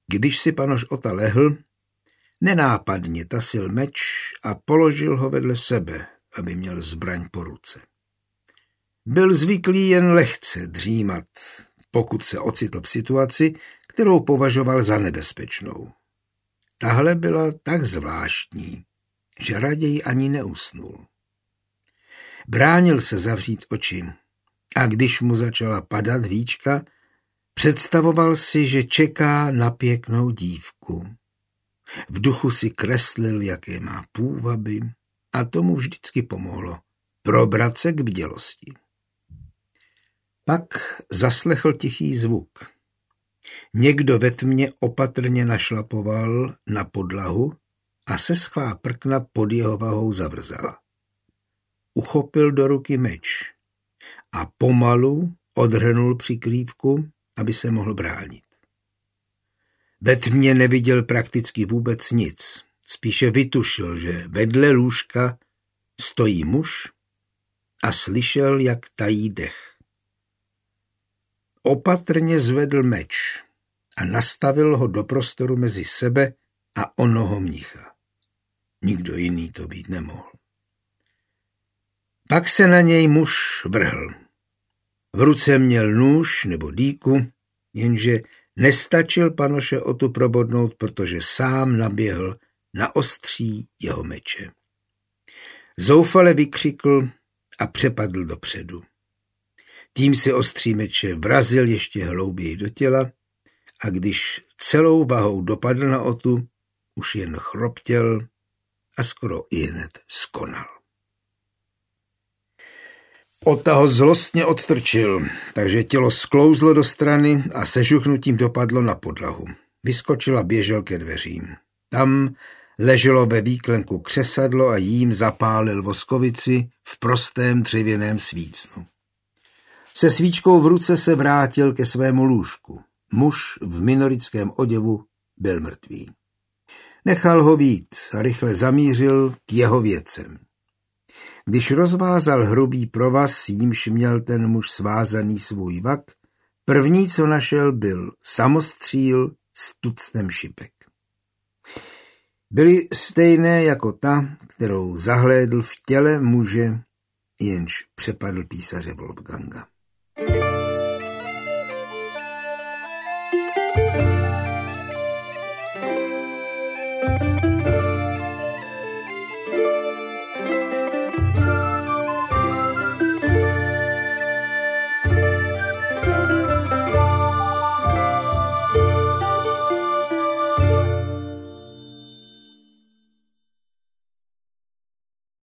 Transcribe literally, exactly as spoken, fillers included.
Když si panoš Ota lehl, nenápadně tasil meč a položil ho vedle sebe, aby měl zbraň po ruce. Byl zvyklý jen lehce dřímat, pokud se ocitl v situaci, kterou považoval za nebezpečnou. Tahle byla tak zvláštní, že raději ani neusnul. Bránil se zavřít oči a když mu začala padat víčka, představoval si, že čeká na pěknou dívku. V duchu si kreslil, jaké má půvaby, a tomu vždycky pomohlo probrat se k bdělosti. Pak zaslechl tichý zvuk. Někdo ve tmě opatrně našlapoval na podlahu a seschlá prkna pod jeho vahou zavrzala. Uchopil do ruky meč a pomalu odhrnul přikrývku, aby se mohl bránit. Ve tmě neviděl prakticky vůbec nic, spíše vytušil, že vedle lůžka stojí muž a slyšel, jak tají dech. Opatrně zvedl meč a nastavil ho do prostoru mezi sebe a onoho mnicha. Nikdo jiný to být nemohl. Pak se na něj muž vrhl. V ruce měl nůž nebo dýku, jenže nestačil panoše Otu probodnout, protože sám naběhl na ostří jeho meče. Zoufale vykřikl a přepadl dopředu. Tím si ostří meče vrazil ještě hlouběji do těla a když celou vahou dopadl na Otu, už jen chroptěl a skoro ihned skonal. Ota ho zlostně odstrčil, takže tělo sklouzlo do strany a sežuchnutím dopadlo na podlahu. Vyskočil a běžel ke dveřím. Tam leželo ve výklenku křesadlo a jím zapálil voskovici v prostém dřevěném svícnu. Se svíčkou v ruce se vrátil ke svému lůžku. Muž v minorickém oděvu byl mrtvý. Nechal ho být a rychle zamířil k jeho věcem. Když rozvázal hrubý provaz, jímž měl ten muž svázaný svůj vak, první, co našel, byl samostříl s tuctem šipek. Byly stejné jako ta, kterou zahlédl v těle muže, jenž přepadl písaře Wolfganga.